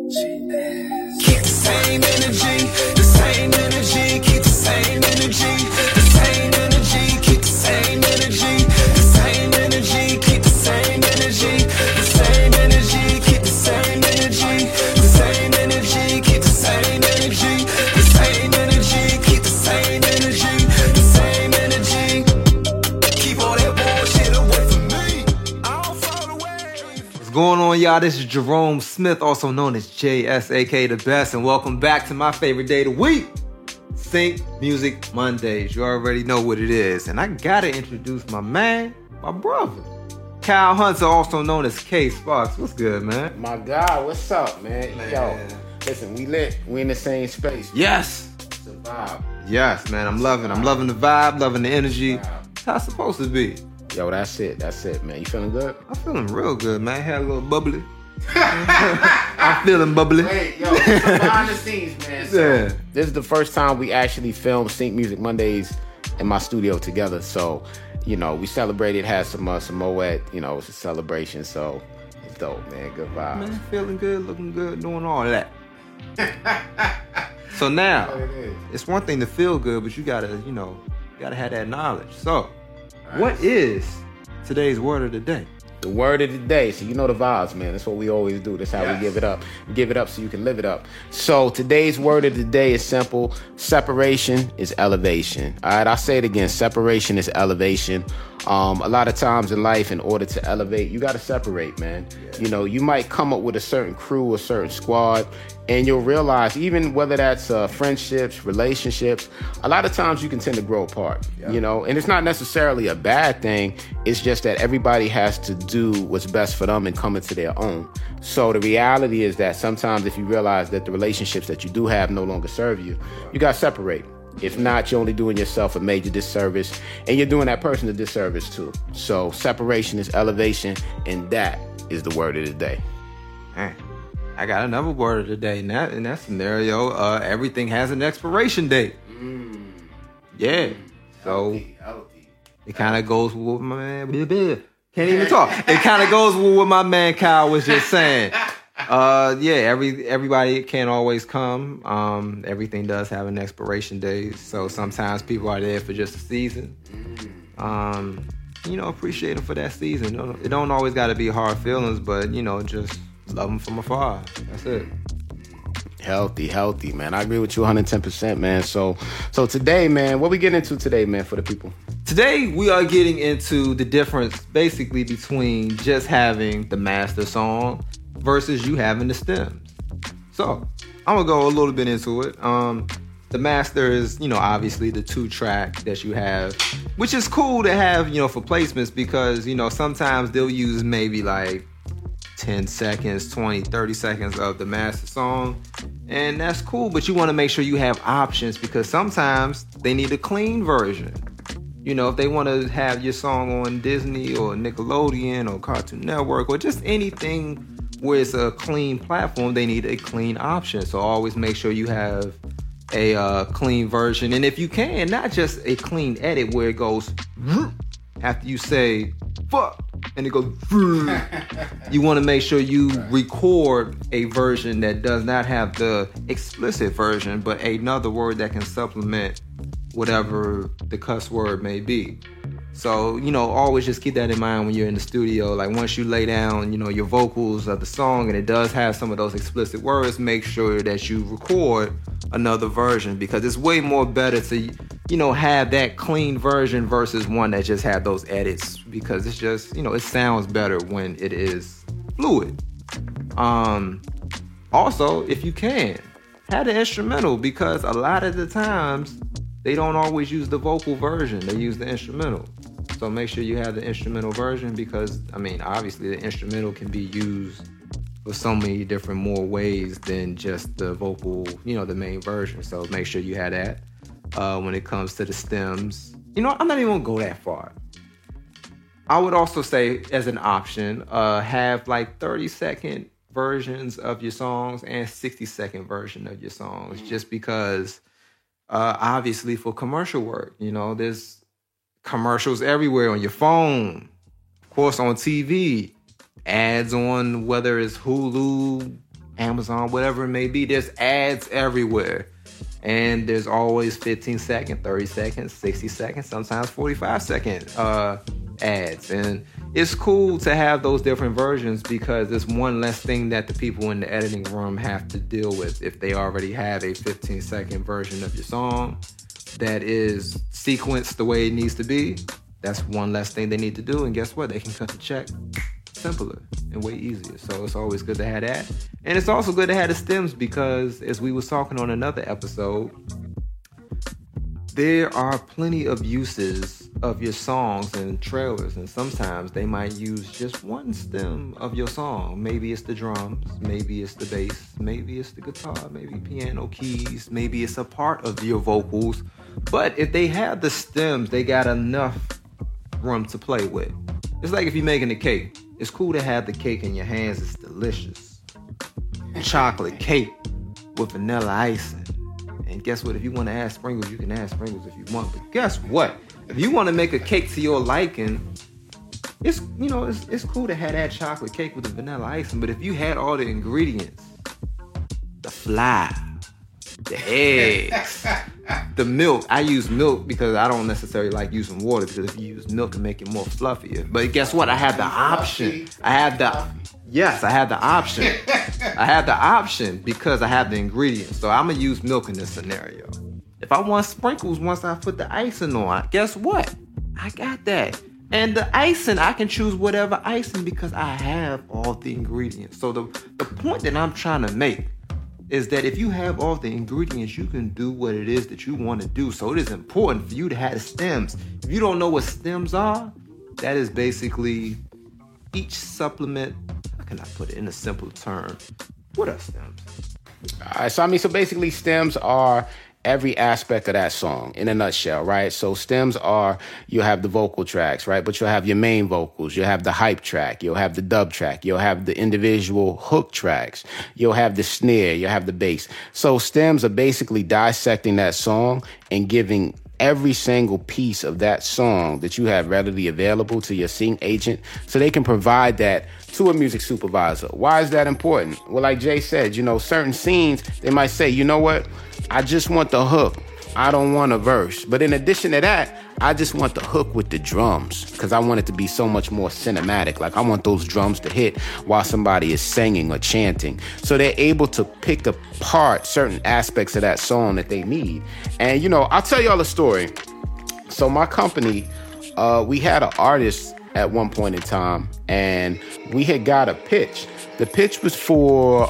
Keep the same energy, keep the same energy, the same energy, keep the same energy, the same energy, keep the same energy, the same energy, keep the same energy, the same energy, keep the same energy, the same energy, keep the same energy, the same energy. Keep all that bullshit away from me. I don't fall away. What's going on, y'all? This is Jerome Smith, also known as JS, aka The Best, and welcome back to my favorite day of the week, Sync Music Mondays. You already know what it is, and I gotta introduce my man, my brother, Kyle Hunter, also known as K Sparks. What's good, man? My God, what's up, man? Yo, listen, we lit. We in the same space. Yes. It's a vibe. Yes, man. I'm loving the vibe, loving the energy. It's how it's supposed to be. Yo, that's it, man. You feeling good? I'm feeling real good, man. Had a little bubbly. I'm feeling bubbly. Hey, yo, behind the scenes, man. So, Yeah. This is the first time we actually filmed Sync Music Mondays in my studio together. So, you know, we celebrated, had some Moet, you know, it's a celebration. So, it's dope, man. Good vibes. Man, feeling good, looking good, doing all that. So now, it's one thing to feel good, but you gotta have that knowledge. So, what is today's word of the day? The word of the day. So you know the vibes, man. That's what we always do. That's how we give it up. Give it up so you can live it up. So today's word of the day is simple. Separation is elevation. All right, I'll say it again. Separation is elevation. A lot of times in life, in order to elevate, you got to separate, man. Yeah. You know, you might come up with a certain crew, a certain squad, and you'll realize, even whether that's friendships, relationships, a lot of times you can tend to grow apart, you know, and it's not necessarily a bad thing. It's just that everybody has to do what's best for them and come into their own. So the reality is that sometimes if you realize that the relationships that you do have no longer serve you, you got to separate. If not, you're only doing yourself a major disservice, and you're doing that person a disservice too. So separation is elevation, and that is the word of the day. Man, I got another word of the day. In that scenario, everything has an expiration date. Yeah. So it kind of goes with what my man... Can't even talk. It kind of goes with what my man Kyle was just saying. Everybody can't always come. Everything does have an expiration date. So sometimes people are there for just a season. Appreciate them for that season. It don't always got to be hard feelings, but, just love them from afar. That's it. Healthy, man. I agree with you 110%, man. So today, man, what we getting into today, man, for the people? Today, we are getting into the difference, basically, between just having the master song versus you having the stems. So, I'm going to go a little bit into it. The master is, obviously the 2-track that you have, which is cool to have, for placements because, sometimes they'll use maybe like 10 seconds, 20, 30 seconds of the master song. And that's cool, but you want to make sure you have options because sometimes they need a clean version. If they want to have your song on Disney or Nickelodeon or Cartoon Network or just anything where it's a clean platform, they need a clean option. So always make sure you have a clean version. And if you can, not just a clean edit where it goes after you say fuck and it goes you want to make sure you record a version that does not have the explicit version but another word that can supplement whatever the cuss word may be. So, always just keep that in mind when you're in the studio. Like once you lay down, your vocals of the song and it does have some of those explicit words, make sure that you record another version because it's way more better to, have that clean version versus one that just had those edits because it's just, it sounds better when it is fluid. Also, if you can, have the instrumental because a lot of the times they don't always use the vocal version. They use the instrumental. So make sure you have the instrumental version because, obviously the instrumental can be used for so many different more ways than just the vocal, the main version. So make sure you have that. When it comes to the stems, I'm not even gonna go that far. I would also say as an option, have like 30-second versions of your songs and 60-second version of your songs just because obviously for commercial work, there's commercials everywhere on your phone, of course on TV, ads on whether it's Hulu, Amazon, whatever it may be. There's ads everywhere. And there's always 15 second, 30 seconds, 60 seconds, sometimes 45-second ads. And it's cool to have those different versions because it's one less thing that the people in the editing room have to deal with. If they already have a 15-second version of your song that is sequenced the way it needs to be, that's one less thing they need to do. And guess what? They can cut the check simpler and way easier. So it's always good to have that. And it's also good to have the stems because, as we was talking on another episode, there are plenty of uses of your songs and trailers, and sometimes they might use just one stem of your song. Maybe it's the drums, maybe it's the bass, maybe it's the guitar, maybe piano keys, maybe it's a part of your vocals. But if they have the stems, they got enough room to play with. It's like if you're making a cake. It's cool to have the cake in your hands. It's delicious. Chocolate cake with vanilla icing. And guess what? If you want to add sprinkles, you can add sprinkles if you want. But guess what? If you want to make a cake to your liking, it's cool to have that chocolate cake with the vanilla icing. But if you had all the ingredients, the flour, the eggs, the milk. I use milk because I don't necessarily like using water, because if you use milk, it make it more fluffier. But guess what? I have the option. I have the option. I have the option because I have the ingredients. So I'm going to use milk in this scenario. If I want sprinkles once I put the icing on, guess what? I got that. And the icing, I can choose whatever icing because I have all the ingredients. So the point that I'm trying to make is that if you have all the ingredients, you can do what it is that you want to do. So it is important for you to have the stems. If you don't know what stems are, that is basically each supplement. How can I put it in a simple term? What are stems? All right, so basically stems are every aspect of that song in a nutshell, right? So stems are, you'll have the vocal tracks, right? But you'll have your main vocals, you'll have the hype track, you'll have the dub track, you'll have the individual hook tracks, you'll have the snare, you'll have the bass. So stems are basically dissecting that song and giving every single piece of that song that you have readily available to your sync agent so they can provide that to a music supervisor. Why is that important? Well, like Jay said, certain scenes, they might say, you know what? I just want the hook. I don't want a verse. But in addition to that, I just want the hook with the drums because I want it to be so much more cinematic. Like I want those drums to hit while somebody is singing or chanting. So they're able to pick apart certain aspects of that song that they need. And, I'll tell y'all a story. So my company, we had an artist at one point in time, and we had got a pitch. The pitch was for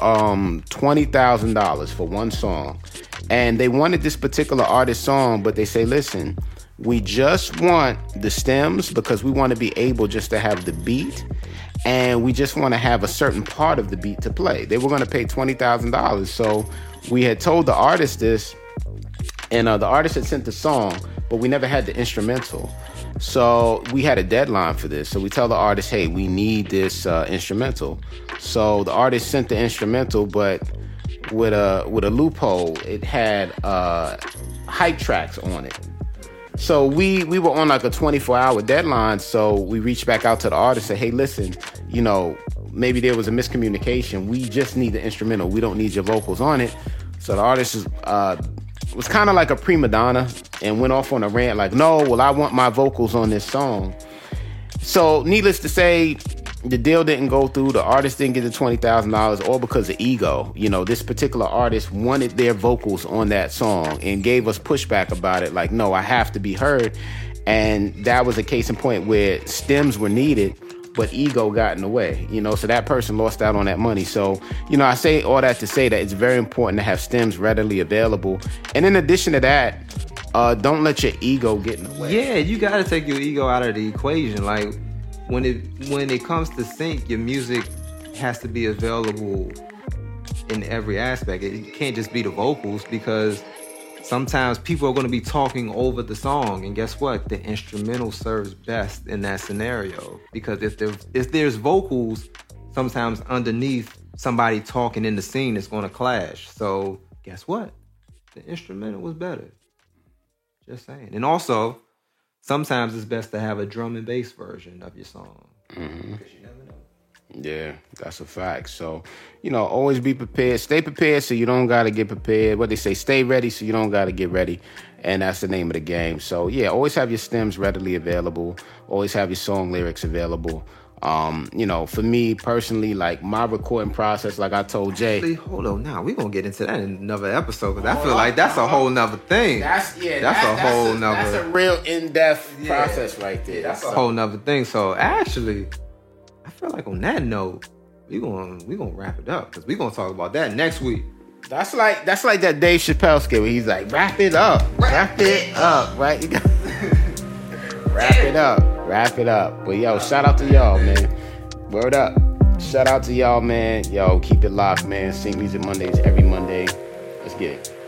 $20,000 for one song. And they wanted this particular artist song, but they say, listen, we just want the stems because we want to be able just to have the beat, and we just want to have a certain part of the beat to play. They were going to pay $20,000. So we had told the artist this, and the artist had sent the song, but we never had the instrumental. So we had a deadline for this. So we tell the artist, hey, we need this instrumental. So the artist sent the instrumental, but with a loophole. It had hype tracks on it. So we were on like a 24-hour deadline. So we reached back out to the artist and said, hey, listen, maybe there was a miscommunication. We just need the instrumental. We don't need your vocals on it. So the artist was kind of like a prima donna and went off on a rant like, no, well, I want my vocals on this song. So needless to say, the deal didn't go through. The artist didn't get the $20,000, all because of ego. This particular artist wanted their vocals on that song and gave us pushback about it. Like, no, I have to be heard. And that was a case in point where stems were needed, but ego got in the way, so that person lost out on that money. So, I say all that to say that it's very important to have stems readily available. And in addition to that, don't let your ego get in the way. Yeah, you got to take your ego out of the equation. Like, when it comes to sync, your music has to be available in every aspect. It can't just be the vocals, because sometimes people are going to be talking over the song, and guess what? The instrumental serves best in that scenario, because if there's vocals, sometimes underneath somebody talking in the scene, it's going to clash. So guess what? The instrumental was better. Just saying. And also, sometimes it's best to have a drum and bass version of your song. Mm-hmm. Because you never know. Yeah, that's a fact. So, always be prepared. Stay prepared so you don't got to get prepared. What they say, stay ready so you don't got to get ready. And that's the name of the game. So, yeah, always have your stems readily available. Always have your song lyrics available. For me personally, like my recording process, like I told Jay. Actually, hold on now. We're going to get into that in another episode because I feel like that's a whole nother thing. That's a real in-depth process right there. That's a whole nother thing. So, actually, I feel like on that note, we're gonna wrap it up because we're going to talk about that next week. That's like that Dave Chappelle skit where he's like, wrap it up, right? You got wrap it up. But yo, shout out to y'all, man. Word up. Shout out to y'all, man. Yo, keep it locked, man. Sync Music Mondays every Monday. Let's get it.